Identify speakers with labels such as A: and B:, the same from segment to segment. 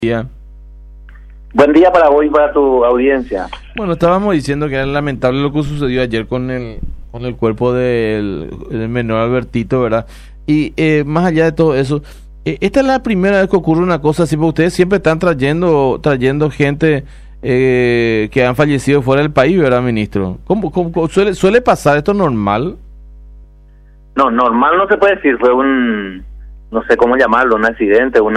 A: día.
B: Buen día para vos y para tu audiencia.
A: Bueno, estábamos diciendo que era lamentable lo que sucedió ayer con el cuerpo del menor Albertito, ¿verdad? Y más allá de todo eso, esta es la primera vez que ocurre una cosa así, porque ustedes siempre están trayendo gente que han fallecido fuera del país, ¿verdad, ministro? ¿Cómo suele pasar? ¿Esto es normal?
B: No, normal no se puede decir, fue no sé cómo llamarlo, un accidente, un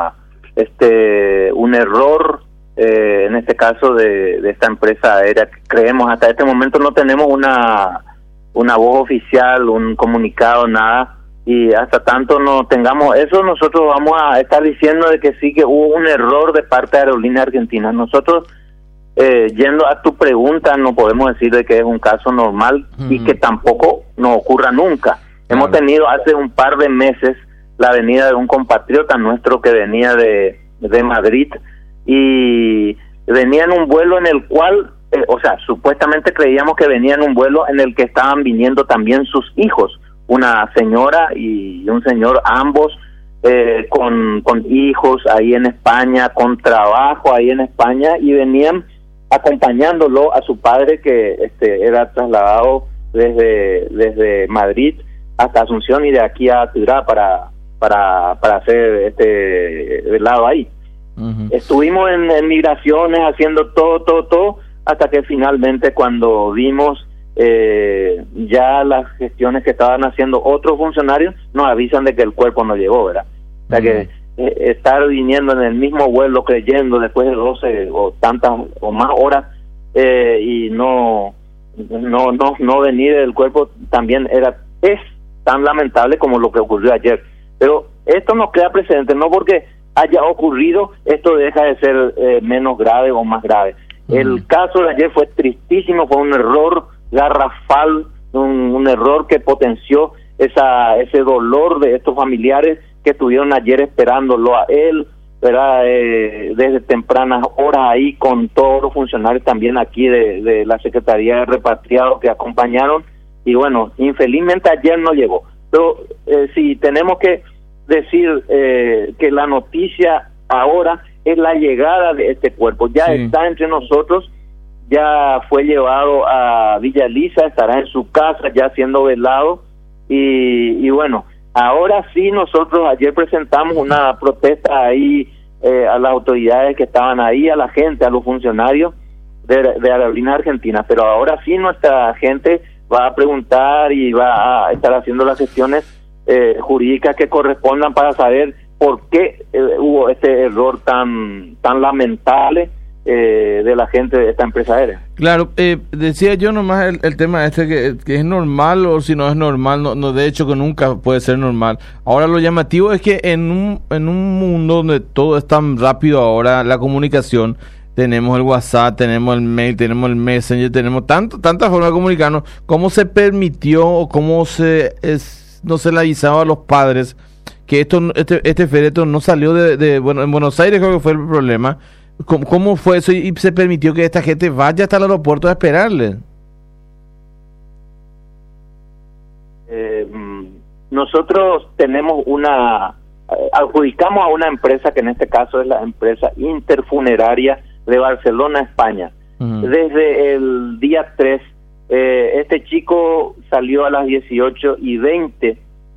B: error, en este caso de esta empresa aérea. Creemos, hasta este momento no tenemos una voz oficial, un comunicado, nada, y hasta tanto no tengamos eso, nosotros vamos a estar diciendo de que sí, que hubo un error de parte de Aerolíneas Argentinas. Nosotros, yendo a tu pregunta, no podemos decir de que es un caso normal y que tampoco nos ocurra nunca. Hemos tenido hace un par de meses la venida de un compatriota nuestro que venía de Madrid, y venía en un vuelo en el cual, supuestamente creíamos que venía en un vuelo en el que estaban viniendo también sus hijos, una señora y un señor, ambos con hijos ahí en España, con trabajo ahí en España, y venían acompañándolo a su padre, que era trasladado desde Madrid hasta Asunción y de aquí a Tigre para hacer velado ahí. Uh-huh. Estuvimos en migraciones haciendo todo hasta que finalmente, cuando vimos ya las gestiones que estaban haciendo otros funcionarios, nos avisan de que el cuerpo no llegó, ¿verdad? O sea, que estar viniendo en el mismo vuelo, creyendo después de 12 o tantas o más horas y no venir el cuerpo, también es tan lamentable como lo que ocurrió ayer. Pero esto no crea precedente, no porque haya ocurrido esto deja de ser menos grave o más grave. El caso de ayer fue tristísimo, fue un error garrafal, un error que potenció ese dolor de estos familiares que estuvieron ayer esperándolo a él, ¿verdad? Desde tempranas horas ahí, con todos los funcionarios también aquí de la Secretaría de Repatriados que acompañaron, y bueno, infelizmente ayer no llegó. Pero sí, tenemos que decir que la noticia ahora es la llegada de este cuerpo. Ya está entre nosotros, ya fue llevado a Villa Elisa, estará en su casa ya siendo velado, y bueno, ahora sí, nosotros ayer presentamos una protesta ahí a las autoridades que estaban ahí, a la gente, a los funcionarios de Aerolíneas Argentinas, pero ahora sí nuestra gente va a preguntar y va a estar haciendo las gestiones jurídicas que correspondan para saber por qué hubo este error tan lamentable de la gente de esta empresa aérea.
A: Claro, decía yo nomás el tema que es normal, o si no es normal, no, de hecho que nunca puede ser normal. Ahora lo llamativo es que en un mundo donde todo es tan rápido ahora, la comunicación, tenemos el WhatsApp, tenemos el mail, tenemos el Messenger, tenemos tantas formas de comunicarnos. ¿Cómo se permitió o cómo no se le avisaba a los padres que este féretro no salió en Buenos Aires? Creo que fue el problema. ¿Cómo fue eso y se permitió que esta gente vaya hasta el aeropuerto a esperarle?
B: Nosotros tenemos adjudicamos a una empresa que en este caso es la empresa Interfuneraria de Barcelona, España. Uh-huh. Desde el día 3, este chico salió a las 18:20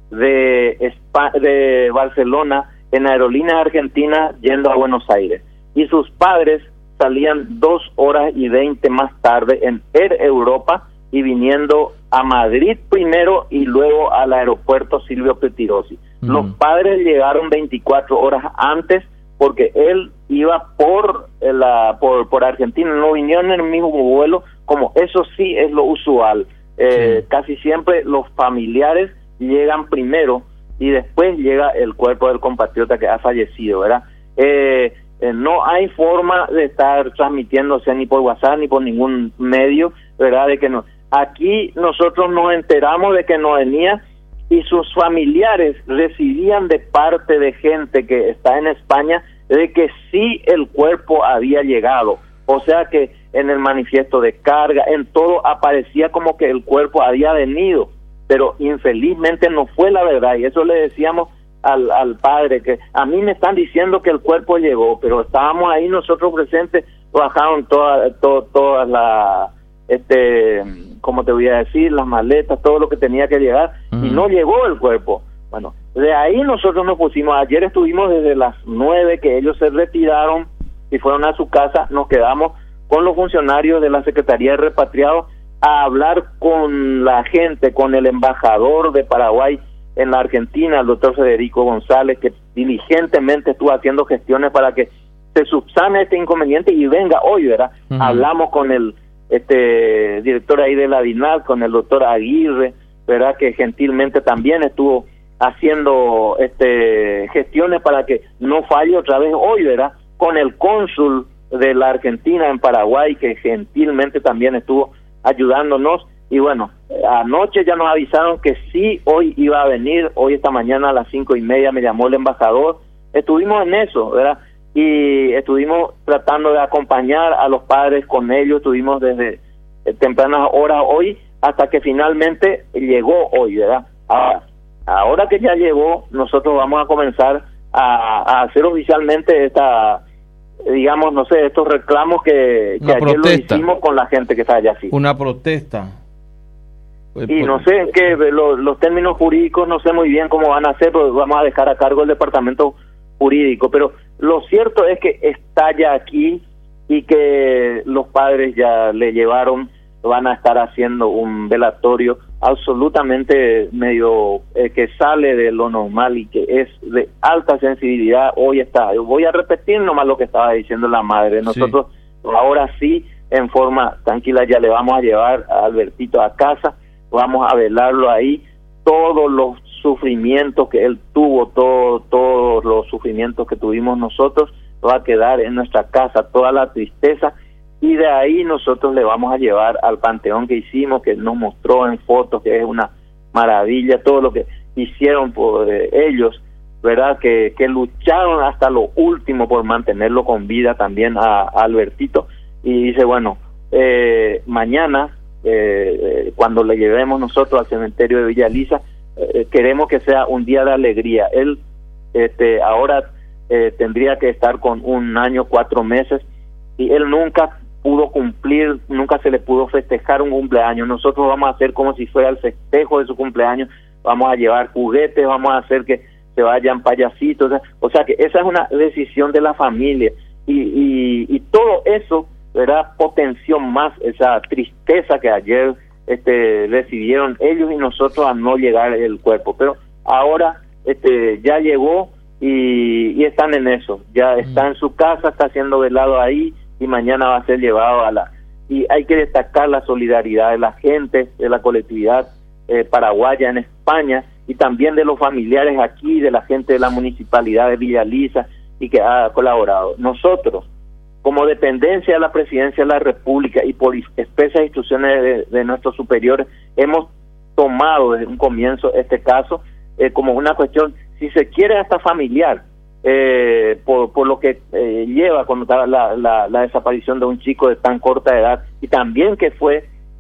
B: de Barcelona en Aerolíneas Argentinas yendo a Buenos Aires, y sus padres salían 2:20 más tarde en Air Europa y viniendo a Madrid primero y luego al aeropuerto Silvio Pettirossi. Uh-huh. Los padres llegaron 24 horas antes porque él iba por Argentina, no vinieron en el mismo vuelo, como eso sí es lo usual. Casi siempre los familiares llegan primero y después llega el cuerpo del compatriota que ha fallecido, ¿verdad? No hay forma de estar transmitiéndose ni por WhatsApp ni por ningún medio, ¿verdad? De que no. Aquí nosotros nos enteramos de que no venía, y sus familiares recibían de parte de gente que está en España de que sí el cuerpo había llegado. O sea que en el manifiesto de carga, en todo aparecía como que el cuerpo había venido, pero infelizmente no fue la verdad, y eso le decíamos al padre, que a mí me están diciendo que el cuerpo llegó, pero estábamos ahí nosotros presentes, bajaron todas las, ¿cómo te voy a decir? Las maletas, todo lo que tenía que llegar, y no llegó el cuerpo. Bueno, de ahí nosotros nos pusimos, ayer estuvimos desde las 9 que ellos se retiraron y fueron a su casa, nos quedamos con los funcionarios de la Secretaría de Repatriados a hablar con la gente, con el embajador de Paraguay en la Argentina, el doctor Federico González, que diligentemente estuvo haciendo gestiones para que se subsane este inconveniente y venga hoy, ¿verdad? Hablamos con el director ahí de la DINAL, con el doctor Aguirre, ¿verdad? Que gentilmente también estuvo haciendo gestiones para que no falle otra vez hoy, ¿verdad? Con el cónsul de la Argentina en Paraguay, que gentilmente también estuvo ayudándonos. Y bueno, anoche ya nos avisaron que sí, hoy iba a venir, hoy esta mañana a las 5:30 me llamó el embajador, estuvimos en eso, ¿verdad? Y estuvimos tratando de acompañar a los padres con ellos, estuvimos desde tempranas horas hoy, hasta que finalmente llegó hoy, ¿verdad? Ahora que ya llegó, nosotros vamos a comenzar a hacer oficialmente digamos, no sé, estos reclamos que ayer lo hicimos con la gente que está allá. Sí.
A: Una protesta.
B: Y no sé en qué, los términos jurídicos no sé muy bien cómo van a ser, pero vamos a dejar a cargo el departamento jurídico, pero lo cierto es que está ya aquí y que los padres ya le llevaron, van a estar haciendo un velatorio absolutamente medio que sale de lo normal y que es de alta sensibilidad. Hoy está, voy a repetir nomás lo que estaba diciendo la madre, nosotros ahora sí, en forma tranquila, ya le vamos a llevar a Albertito a casa, vamos a velarlo ahí, todos los sufrimientos que él tuvo, todos los sufrimientos que tuvimos nosotros, va a quedar en nuestra casa, toda la tristeza, y de ahí nosotros le vamos a llevar al panteón que hicimos, que nos mostró en fotos, que es una maravilla, todo lo que hicieron por ellos, ¿verdad? Que lucharon hasta lo último por mantenerlo con vida también a Albertito. Y dice, bueno, mañana, cuando le llevemos nosotros al cementerio de Villa Elisa, queremos que sea un día de alegría. Él ahora tendría que estar con 1 año, 4 meses, y él nunca pudo cumplir, nunca se le pudo festejar un cumpleaños. Nosotros vamos a hacer como si fuera el festejo de su cumpleaños, vamos a llevar juguetes, vamos a hacer que se vayan payasitos, o sea que esa es una decisión de la familia, y todo eso, ¿verdad?, potenció más esa tristeza que ayer recibieron ellos y nosotros al no llegar el cuerpo. Pero ahora ya llegó y están en eso, ya está en su casa, está siendo velado ahí y mañana va a ser llevado y hay que destacar la solidaridad de la gente, de la colectividad paraguaya en España, y también de los familiares aquí, de la gente de la municipalidad de Villa Elisa, y que ha colaborado. Nosotros, como dependencia de la Presidencia de la República y por especias instrucciones de nuestros superiores, hemos tomado desde un comienzo este caso como una cuestión, si se quiere, hasta familiar, por lo que lleva cuando estaba la desaparición de un chico de tan corta edad, y también que fue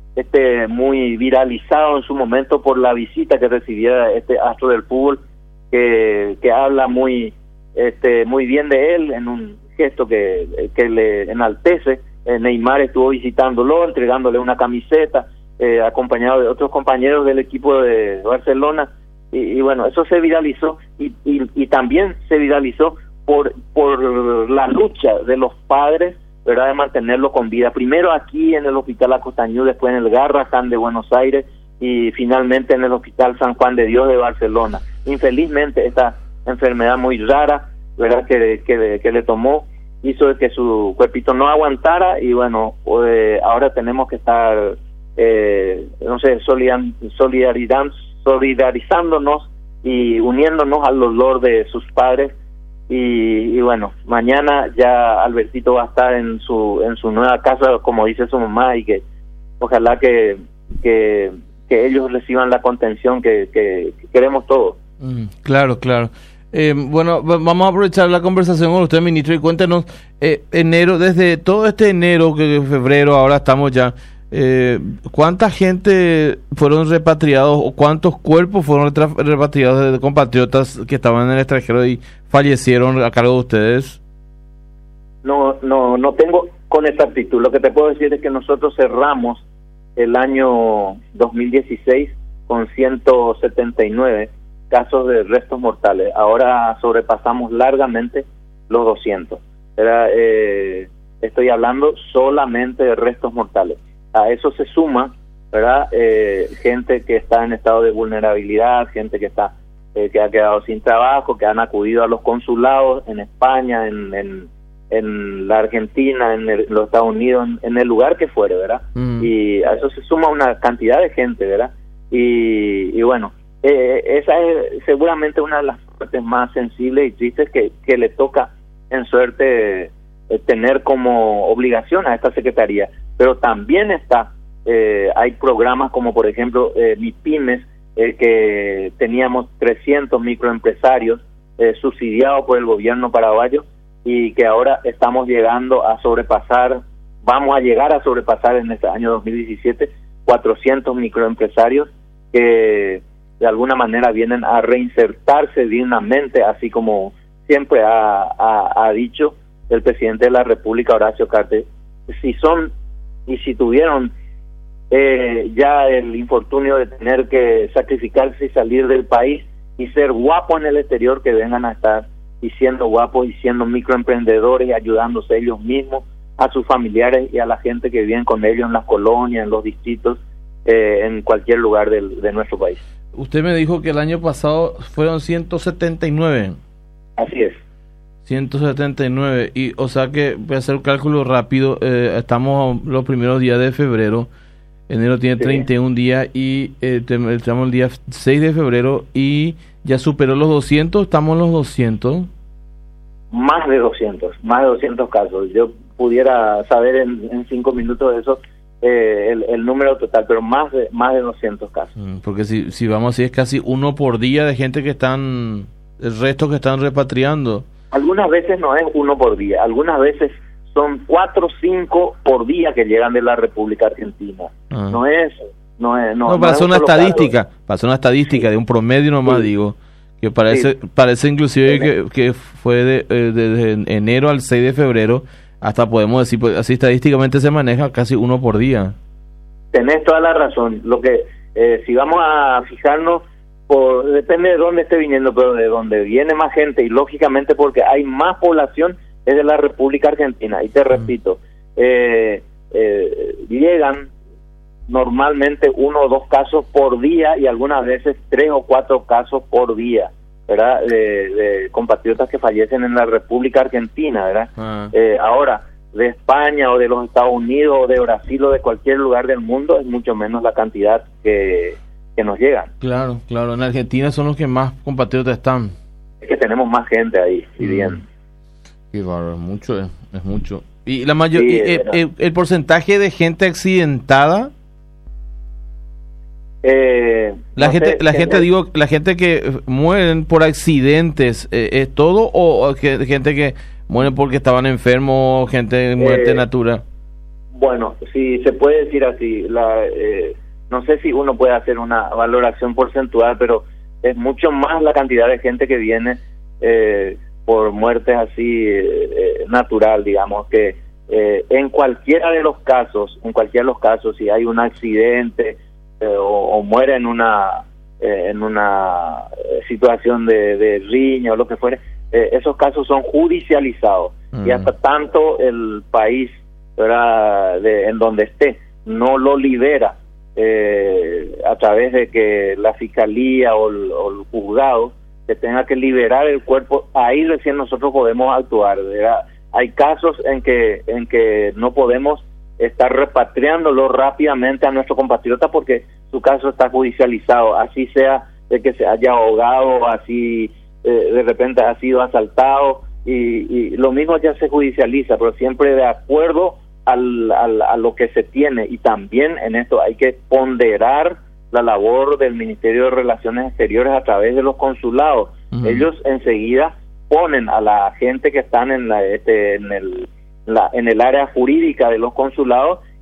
B: muy viralizado en su momento por la visita que recibía este astro del fútbol, que habla muy bien de él en un gesto que le enaltece. Neymar estuvo visitándolo, entregándole una camiseta, acompañado de otros compañeros del equipo de Barcelona, y bueno, eso se viralizó, y también se viralizó por la lucha de los padres, ¿verdad?, de mantenerlo con vida, primero aquí en el Hospital Acostañú, después en el Garrahan de Buenos Aires, y finalmente en el Hospital San Juan de Dios de Barcelona. Infelizmente esta enfermedad muy rara, ¿verdad?, que le tomó, hizo que su cuerpito no aguantara, y bueno, ahora tenemos que estar solidarizándonos y uniéndonos al dolor de sus padres, y bueno, mañana ya Albertito va a estar en su nueva casa, como dice su mamá, y que ojalá que ellos reciban la contención que queremos todos.
A: Claro. Bueno, vamos a aprovechar la conversación con usted, ministro, y cuéntenos, enero, desde todo este enero, que febrero, ahora estamos ya, ¿cuánta gente fueron repatriados o cuántos cuerpos fueron repatriados de compatriotas que estaban en el extranjero y fallecieron a cargo de ustedes?
B: No tengo con exactitud. Lo que te puedo decir es que nosotros cerramos el año 2016 con 179 casos de restos mortales. Ahora sobrepasamos largamente los 200. Estoy hablando solamente de restos mortales. A eso se suma, ¿verdad? Gente que está en estado de vulnerabilidad, gente que está que ha quedado sin trabajo, que han acudido a los consulados en España, en la Argentina, en los Estados Unidos, en el lugar que fuere, ¿verdad? Y a eso se suma una cantidad de gente, ¿verdad? Y bueno, esa es seguramente una de las partes más sensibles y tristes que le toca en suerte tener como obligación a esta Secretaría. Pero también hay programas como por ejemplo MIPYMES, que teníamos 300 microempresarios subsidiados por el gobierno paraguayo y que ahora estamos llegando a sobrepasar, vamos a llegar a sobrepasar en este año 2017 400 microempresarios que de alguna manera vienen a reinsertarse dignamente, así como siempre ha dicho el presidente de la República, Horacio Cartes. Si tuvieron ya el infortunio de tener que sacrificarse y salir del país y ser guapos en el exterior, que vengan a estar y siendo guapos y siendo microemprendedores y ayudándose ellos mismos, a sus familiares y a la gente que viven con ellos en las colonias, en los distritos, en cualquier lugar de nuestro país.
A: Usted me dijo que el año pasado fueron 179.
B: Así es.
A: 179, y o sea que voy a hacer un cálculo rápido, estamos los primeros días de febrero, enero tiene 31 días y estamos el día 6 de febrero y ya superó los 200, estamos en los 200.
B: Más de 200 casos. Yo pudiera saber en 5 minutos de eso el número total, pero más de 200 casos.
A: Porque si vamos así es casi uno por día de gente que están, el resto que están repatriando.
B: Algunas veces no es uno por día, algunas veces son 4 o 5 por día que llegan de la República Argentina. No,
A: para hacer una estadística, de un promedio nomás, sí. Digo, que parece inclusive que fue desde enero al 6 de febrero, hasta podemos decir, pues, así estadísticamente se maneja casi uno por día.
B: Tenés toda la razón. Lo que si vamos a fijarnos, depende de dónde esté viniendo, pero de donde viene más gente, y lógicamente porque hay más población, es de la República Argentina. Y te repito, llegan normalmente 1 o 2 casos por día y algunas veces 3 o 4 casos por día, ¿verdad? De compatriotas que fallecen en la República Argentina, ¿verdad? Ahora, de España o de los Estados Unidos o de Brasil o de cualquier lugar del mundo es mucho menos la cantidad que nos llegan.
A: Claro, en Argentina son los que más compatriotas están.
B: Es que tenemos más gente ahí viviendo.
A: Qué bárbaro, es mucho. Y la mayoría, el porcentaje de gente accidentada, la gente que mueren por accidentes, ¿es todo o gente que mueren porque estaban enfermos, gente de muerte natural?
B: Bueno, si se puede decir así, no sé si uno puede hacer una valoración porcentual, pero es mucho más la cantidad de gente que viene por muertes así natural, digamos, que en cualquiera de los casos, si hay un accidente o muere en una situación de riña o lo que fuere, esos casos son judicializados y hasta tanto el país, ¿verdad?, en donde esté no lo libera a través de que la fiscalía o el juzgado que tenga que liberar el cuerpo, ahí recién nosotros podemos actuar, ¿verdad? Hay casos en que no podemos estar repatriándolo rápidamente a nuestro compatriota porque su caso está judicializado, así sea de que se haya ahogado, así de repente ha sido asaltado, y lo mismo ya se judicializa, pero siempre de acuerdo a lo que se tiene. Y también en esto hay que ponderar la labor del Ministerio de Relaciones Exteriores a través de los consulados. Ellos enseguida ponen a la gente que están en el área jurídica de los consulados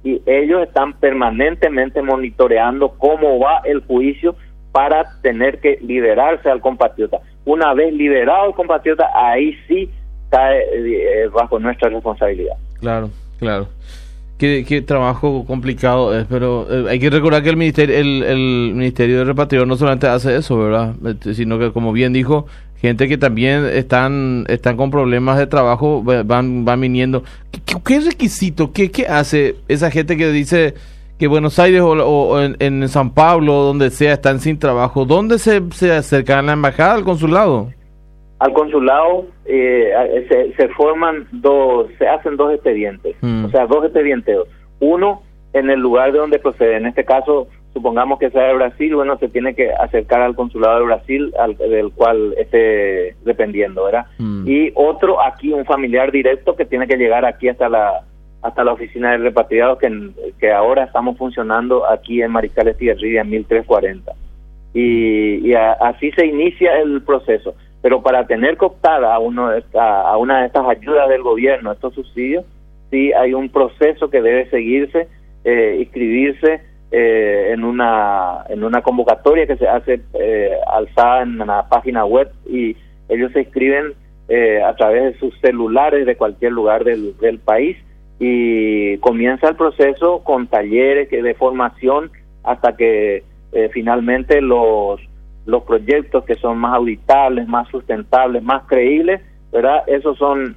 B: y ellos están permanentemente monitoreando cómo va el juicio para tener que liberarse al compatriota. Una vez liberado el compatriota, ahí sí cae bajo nuestra responsabilidad.
A: Claro, claro. Qué trabajo complicado es, pero hay que recordar que el Ministerio de Repatriación no solamente hace eso, ¿verdad? Sino que, como bien dijo, gente que también están con problemas de trabajo van viniendo. ¿Qué requisito, qué hace esa gente que dice que Buenos Aires o en San Pablo, donde sea, están sin trabajo? ¿Dónde se acercan? ¿A la embajada, al consulado?
B: Al consulado se hacen dos expedientes, o sea, dos expedienteos. Uno en el lugar de donde procede. En este caso, supongamos que sea de Brasil, bueno, se tiene que acercar al consulado de Brasil, del cual esté dependiendo, ¿verdad? Y otro aquí, un familiar directo que tiene que llegar aquí hasta la oficina de repatriados que ahora estamos funcionando aquí en Mariscal Estigarribia, en 1340. Y así se inicia el proceso. Pero para tener cooptada a una de estas ayudas del gobierno, estos subsidios, sí hay un proceso que debe seguirse, inscribirse en una convocatoria que se hace alzada en la página web, y ellos se inscriben a través de sus celulares de cualquier lugar del país, y comienza el proceso con talleres de formación hasta que finalmente los proyectos que son más auditables, más sustentables, más creíbles, ¿verdad? Esos son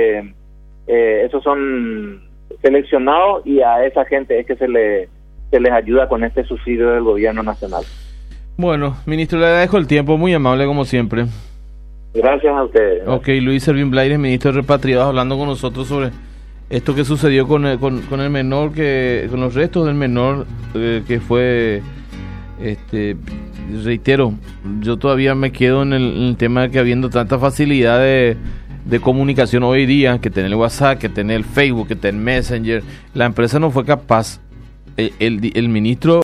B: seleccionados, y a esa gente es que se les ayuda con este subsidio del gobierno nacional.
A: Bueno, ministro, le agradezco el tiempo, muy amable como siempre.
B: Gracias a ustedes.
A: Ok, Luis Servín Blaires, ministro de Repatriados, hablando con nosotros sobre esto que sucedió con el menor, con los restos del menor que fue... reitero, yo todavía me quedo en el tema de que, habiendo tanta facilidad de comunicación hoy día, que tener el WhatsApp, que tener el Facebook, que tener Messenger, la empresa no fue capaz, el ministro